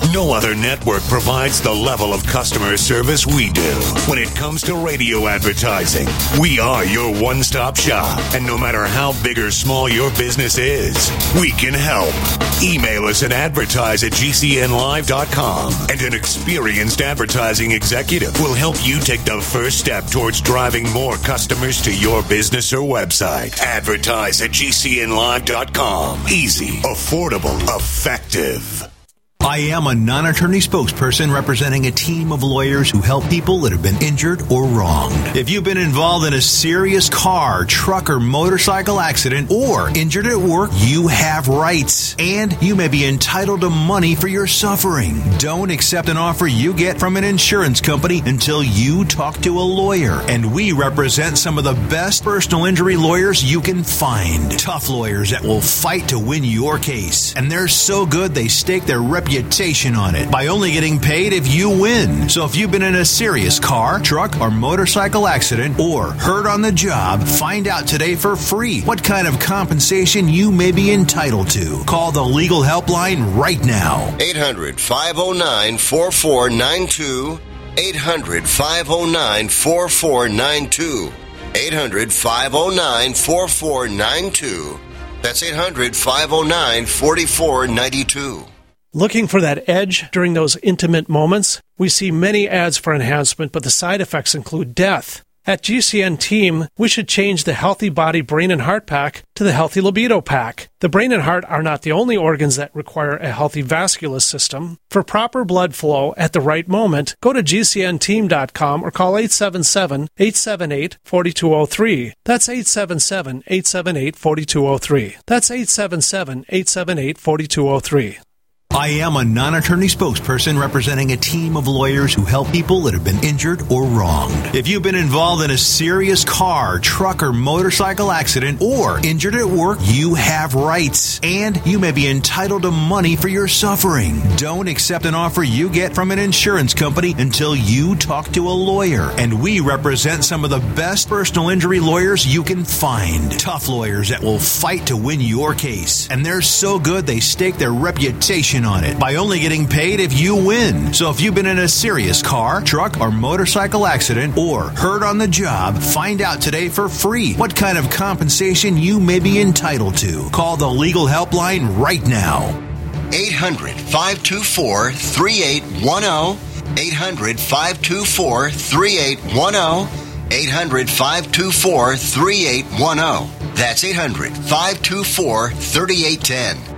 No other network provides the level of customer service we do. When it comes to radio advertising, we are your one-stop shop. And no matter how big or small your business is, we can help. Email us at advertise at g c n live dot com, and an experienced advertising executive will help you take the first step towards driving more customers to your business or website. Advertise at g c n live dot com. Easy, affordable, effective. I am a non-attorney spokesperson representing a team of lawyers who help people that have been injured or wronged. If you've been involved in a serious car, truck, or motorcycle accident or injured at work, you have rights, and you may be entitled to money for your suffering. Don't accept an offer you get from an insurance company until you talk to a lawyer, and we represent some of the best personal injury lawyers you can find. Tough lawyers that will fight to win your case, and they're so good they stake their reputation on it by only getting paid if you win. So if you've been in a serious car, truck, or motorcycle accident or hurt on the job, find out today for free what kind of compensation you may be entitled to. Call the legal helpline right now. eight hundred, five oh nine, four four nine two. eight hundred, five oh nine, four four nine two. eight hundred, five oh nine, four four nine two. That's eight hundred, five oh nine, four four nine two. Looking for that edge during those intimate moments? We see many ads for enhancement, but the side effects include death. At G C N Team, we should change the Healthy Body Brain and Heart Pack to the Healthy Libido Pack. The brain and heart are not the only organs that require a healthy vascular system. For proper blood flow at the right moment, go to g c n team dot com or call eight seven seven, eight seven eight, four two zero three. That's eight seven seven, eight seven eight, four two zero three. That's eight seven seven, eight seven eight, four two zero three. I am a non-attorney spokesperson representing a team of lawyers who help people that have been injured or wronged. If you've been involved in a serious car, truck, or motorcycle accident or injured at work, you have rights, and you may be entitled to money for your suffering. Don't accept an offer you get from an insurance company until you talk to a lawyer, and we represent some of the best personal injury lawyers you can find. Tough lawyers that will fight to win your case, and they're so good they stake their reputation on it by only getting paid if you win. So if you've been in a serious car, truck, or motorcycle accident or hurt on the job, find out today for free what kind of compensation you may be entitled to. Call the legal helpline right now. eight hundred, five two four, three eight one zero. eight hundred, five two four, three eight one zero. eight hundred, five two four, three eight one zero. That's eight hundred, five two four, three eight one zero.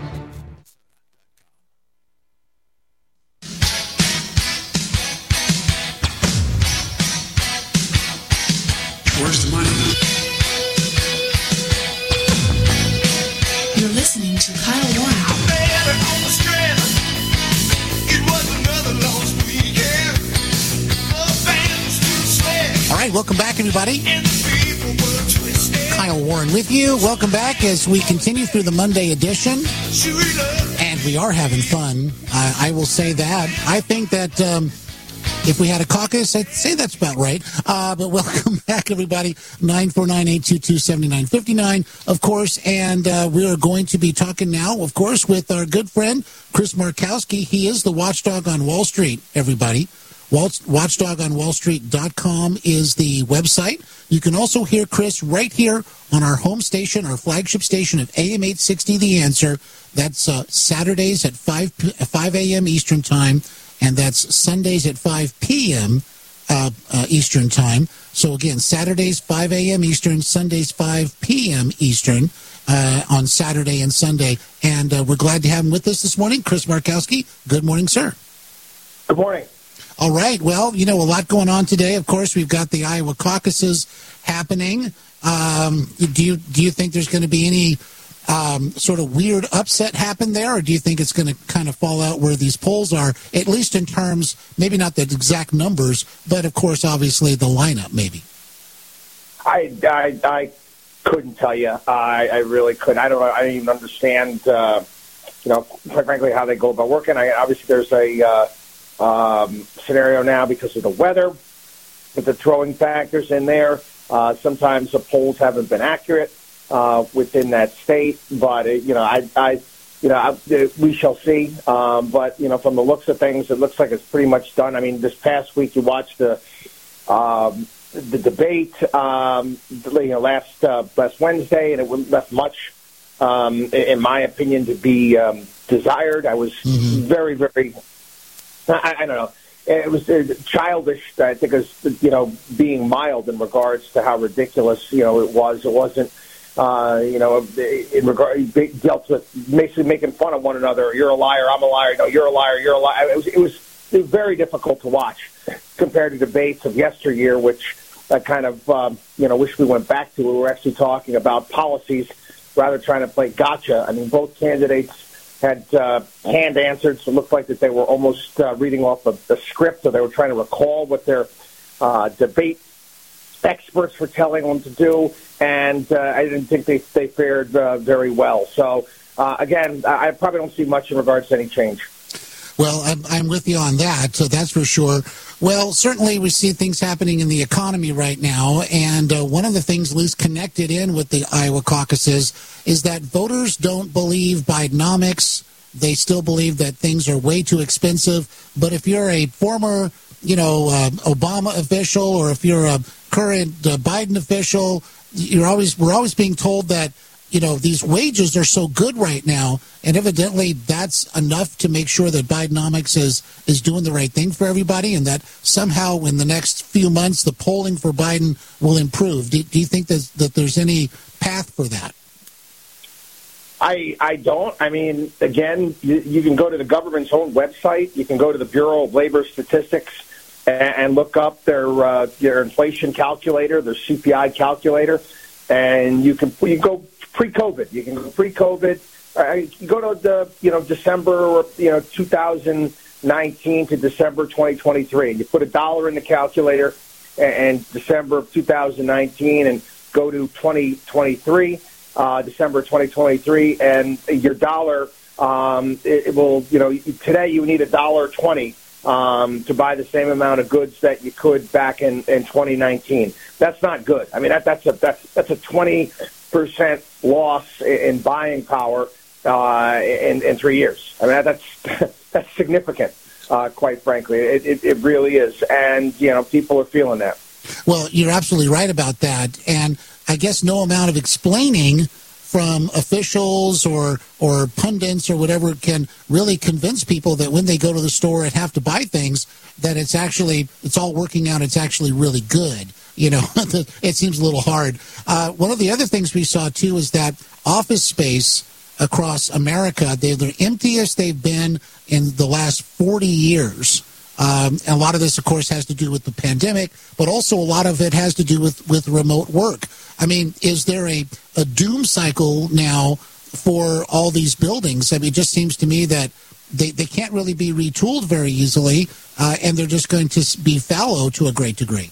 Where's the money? You're listening to Kyle Warren. All right, welcome back, everybody. Kyle Warren with you. Welcome back as we continue through the Monday edition. And we are having fun. I, I will say that. I think that... Um, If we had a caucus, I'd say that's about right. Uh, but welcome back, everybody. nine four nine, eight two two, seven nine five nine, of course. And uh, we are going to be talking now, of course, with our good friend, Chris Markowski. He is the watchdog on Wall Street, everybody. watchdog on wall street dot com is the website. You can also hear Chris right here on our home station, our flagship station of A M eight sixty, The Answer. That's uh, Saturdays at five a.m. Eastern Time. And that's Sundays at five p.m. Uh, uh, Eastern Time. So, again, Saturdays, five a.m. Eastern, Sundays, five p.m. Eastern uh, on Saturday and Sunday. And uh, we're glad to have him with us this morning. Chris Markowski, good morning, sir. Good morning. All right. Well, you know, a lot going on today. Of course, we've got the Iowa caucuses happening. Um, do you do you think there's going to be any Um, sort of weird upset happen there, or do you think it's going to kind of fall out where these polls are, at least in terms, maybe not the exact numbers, but of course, obviously, the lineup, maybe? I, I, I couldn't tell you. I, I really couldn't. I don't. I don't even understand. Uh, you know, quite frankly, how they go about working. I, obviously, there's a uh, um, scenario now because of the weather, with the throwing factors in there. Uh, sometimes the polls haven't been accurate. Uh, within that state, but it, you know, I, I you know, we shall see. Um, but, you know, from the looks of things, it looks like it's pretty much done. I mean, this past week you watched the um, the debate, um, you know, last uh, last Wednesday, and it left much, um, in my opinion, to be um, desired. I was mm-hmm. very, very, I, I don't know. It was childish, I think, as, you know, being mild in regards to how ridiculous, you know, it was. It wasn't, uh, you know, in regard, dealt with basically making fun of one another. You're a liar, I'm a liar. No, you're a liar, you're a liar. It was, it was, it was very difficult to watch compared to debates of yesteryear, which I kind of, um, you know, wish we went back to. We were actually talking about policies rather than trying to play gotcha. I mean, both candidates had uh, hand answered, so it looked like that they were almost uh, reading off a, a script, or they were trying to recall what their uh, debate experts were telling them to do, and uh, I didn't think they, they fared uh, very well. So, uh, again, I probably don't see much in regards to any change. Well, I'm, I'm with you on that, so that's for sure. Well, certainly we see things happening in the economy right now, and uh, one of the things, at least connected in with the Iowa caucuses, is that voters don't believe Bidenomics. They still believe that things are way too expensive. But if you're a former, you know, uh, Obama official, or if you're a current uh, Biden official, you're always we're always being told that, you know, these wages are so good right now, and evidently that's enough to make sure that Bidenomics is, is doing the right thing for everybody, and that somehow in the next few months the polling for Biden will improve. Do, do you think that, that there's any path for that? I I don't. I mean, again, you, you can go to the government's own website. You can go to the Bureau of Labor Statistics and, and look up their, uh, their inflation calculator, their C P I calculator, and you can you can go pre-COVID. You can go pre-COVID. Uh, you can go to the, you know, December, or, you know, two thousand nineteen to December twenty twenty-three. And you put a dollar in the calculator, and, and December of two thousand nineteen, and go to twenty twenty-three, uh, December twenty twenty-three, and your dollar, um, it, it will, you know, today you need a dollar twenty um, to buy the same amount of goods that you could back in, in twenty nineteen. That's not good. I mean, that, that's a that's that's a twenty percent loss in buying power uh, in, in three years. I mean, that's that's significant, uh, quite frankly. It, it, it really is. And, you know, people are feeling that. Well, you're absolutely right about that. And I guess no amount of explaining from officials or or pundits or whatever can really convince people that when they go to the store and have to buy things, that it's actually, it's all working out, it's actually really good. You know, it seems a little hard. Uh, one of the other things we saw, too, is that office space across America, they're the emptiest they've been in the last forty years. Um, and a lot of this, of course, has to do with the pandemic, but also a lot of it has to do with, with remote work. I mean, is there a, a doom cycle now for all these buildings? I mean, it just seems to me that they, they can't really be retooled very easily, uh, and they're just going to be fallow to a great degree.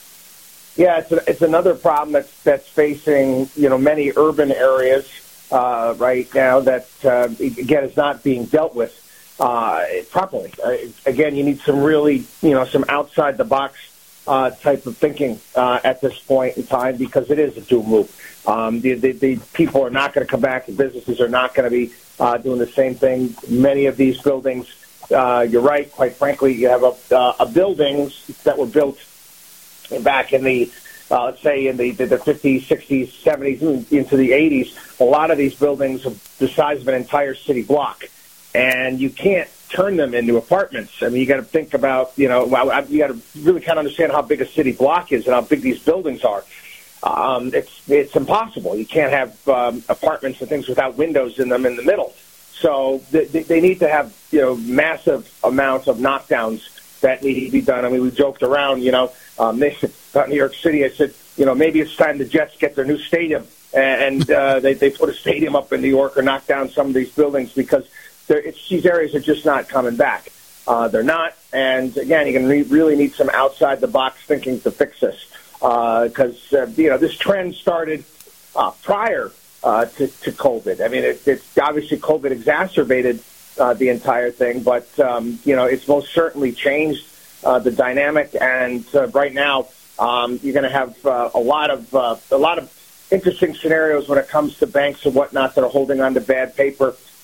Yeah, it's a, it's another problem that's that's facing, you know, many urban areas uh, right now that uh, again is not being dealt with uh, properly. Uh, again, you need some really, you know, some outside the box uh, type of thinking uh, at this point in time, because it is a doom loop. Um, the, the, the people are not going to come back. The businesses are not going to be uh, doing the same thing. Many of these buildings, uh, you're right. Quite frankly, you have a, uh, a buildings that were built back in the, uh, let's say, in the, the fifties, sixties, seventies, into the eighties, a lot of these buildings are the size of an entire city block. And you can't turn them into apartments. I mean, you got to think about, you know, well, you got to really kind of understand how big a city block is and how big these buildings are. Um, it's it's impossible. You can't have um, apartments and things without windows in them in the middle. So they, they need to have, you know, massive amounts of knockdowns that need to be done. I mean, we joked around, you know, um, they, about New York City. I said, you know, maybe it's time the Jets get their new stadium, and uh, they they put a stadium up in New York or knock down some of these buildings, because it's, these areas are just not coming back. Uh, they're not, and again, you're going to really need some outside the box thinking to fix this, because uh, uh, you know, this trend started uh, prior uh, to, to COVID. I mean, it, it's obviously COVID exacerbated Uh, the entire thing, but um, you know, it's most certainly changed uh, the dynamic. And uh, right now, um, you're going to have uh, a lot of uh, a lot of interesting scenarios when it comes to banks and whatnot that are holding on to bad paper.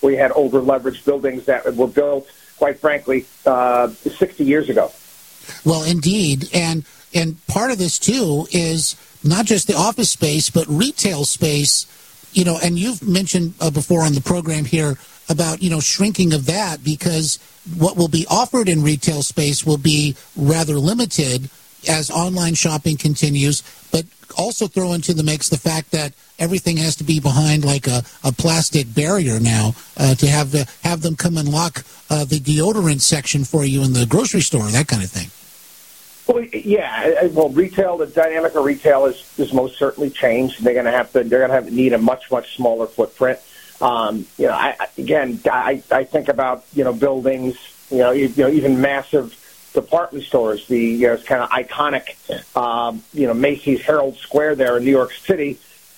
we had over-leveraged buildings that were built, quite frankly, uh, sixty years ago. Well, indeed. And and part of this, too, is not just the office space, but retail space. You know, and you've mentioned uh, before on the program here about, you know, shrinking of that, because what will be offered in retail space will be rather limited as online shopping continues, but also throw into the mix the fact that everything has to be behind like a, a plastic barrier now uh, to have the, have them come and lock uh, the deodorant section for you in the grocery store, that kind of thing. Well, yeah. Well, retail, the dynamic of retail is, is most certainly changed. They're going to have to. They're going to have to need a much much smaller footprint. Um, you know, I, again, I, I think about you know buildings. You know, you, you know, even massive department stores. The you know, it's kind of iconic. Um, you know, Macy's Herald Square there in New York City.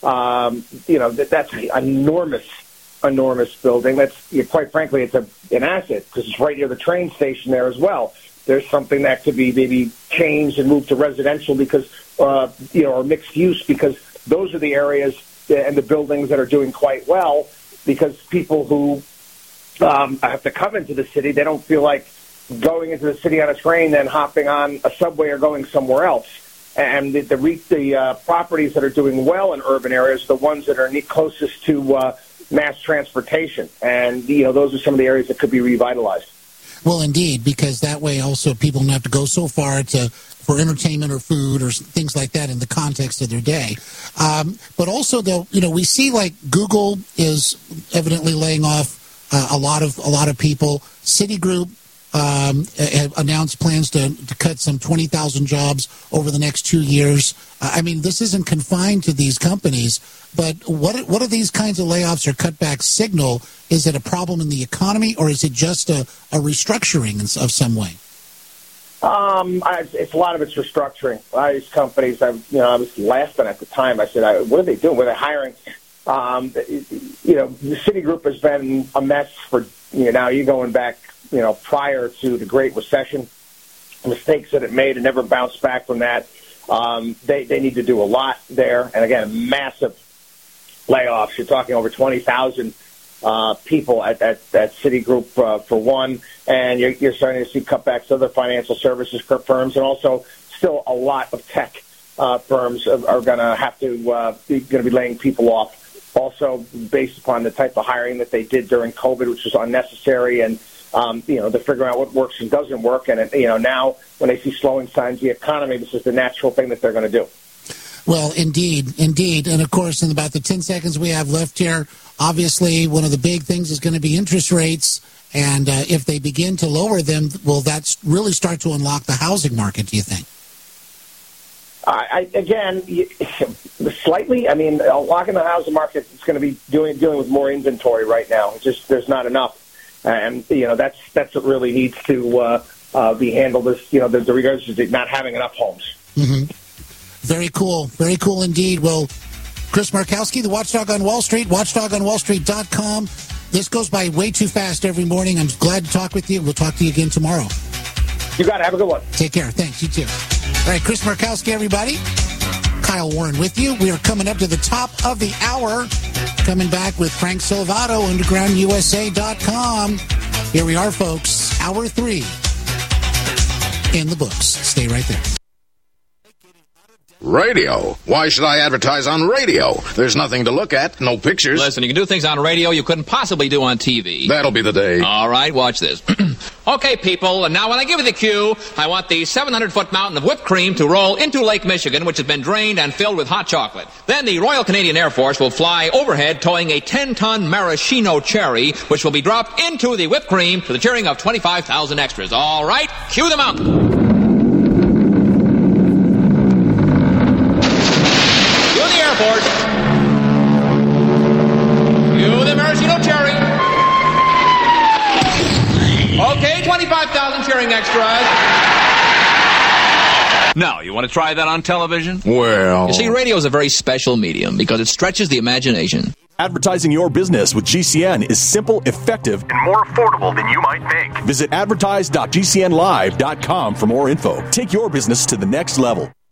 Um, you know, that, that's an enormous, enormous building. That's you know, quite frankly, it's a an asset because it's right near the train station there as well. There's something that could be maybe changed and moved to residential because, uh, you know, or mixed use because those are the areas and the buildings that are doing quite well because people who um, have to come into the city, they don't feel like going into the city on a train, then hopping on a subway or going somewhere else. And the the, the uh, properties that are doing well in urban areas are the ones that are closest to uh, mass transportation. And, you know, those are some of the areas that could be revitalized. Well, indeed, because that way also people don't have to go so far to for entertainment or food or things like that in the context of their day. Um, but also, though, you know, we see like Google is evidently laying off uh, a lot of a lot of people. Citigroup um, have announced plans to, to cut some twenty thousand jobs over the next two years. Uh, I mean, this isn't confined to these companies. But what what do these kinds of layoffs or cutbacks signal? Is it a problem in the economy, or is it just a, a restructuring of some way? Um, I, it's a lot of it's restructuring. A lot of these companies, I, you know, I was laughing at the time. I said, I, "What are they doing? What are they hiring?" Um, you know, the Citigroup has been a mess for you know. Now you're going back, you know, prior to the Great Recession, mistakes that it made and never bounced back from that. Um, they they need to do a lot there, and again, massive layoffs. You're talking over twenty thousand uh, people at, at, at Citigroup uh, for one, and you're, you're starting to see cutbacks to other financial services firms, and also still a lot of tech uh, firms are, are going to have to uh, be going to be laying people off. Also, based upon the type of hiring that they did during COVID, which was unnecessary, and um, you know they're figuring out what works and doesn't work. And you know now when they see slowing signs of the economy, this is the natural thing that they're going to do. Well, indeed, indeed. And, of course, in about the ten seconds we have left here, obviously one of the big things is going to be interest rates. And uh, if they begin to lower them, will that really start to unlock the housing market, do you think? I, I, again, slightly. I mean, unlocking the housing market is going to be doing dealing with more inventory right now. It's just there's not enough. And, you know, that's that's what really needs to uh, uh, be handled, is, you know, the, the regards to not having enough homes. Mm-hmm. Very cool. Very cool indeed. Well, Chris Markowski, the Watchdog on Wall Street, watchdog on wall street dot com. This goes by way too fast every morning. I'm glad to talk with you. We'll talk to you again tomorrow. You got it. Have a good one. Take care. Thanks. You too. All right, Chris Markowski, everybody. Kyle Warren with you. We are coming up to the top of the hour. Coming back with Frank Silvato, underground U S A dot com. Here we are, folks. Hour three in the books. Stay right there. Radio? Why should I advertise on radio? There's nothing to look at, no pictures. Listen, you can do things on radio you couldn't possibly do on T V. That'll be the day. All right, watch this. Okay, people, and now when I give you the cue, I want the seven hundred foot mountain of whipped cream to roll into Lake Michigan, which has been drained and filled with hot chocolate. Then the Royal Canadian Air Force will fly overhead towing a ten ton maraschino cherry, which will be dropped into the whipped cream to the cheering of twenty-five thousand extras. All right, cue the mountain. Airport. You the maraschino cherry. Okay, twenty-five thousand cheering extras. Now, you want to try that on television? Well... You see, radio is a very special medium because it stretches the imagination. Advertising your business with G C N is simple, effective, and more affordable than you might think. Visit advertise dot g c n live dot com for more info. Take your business to the next level.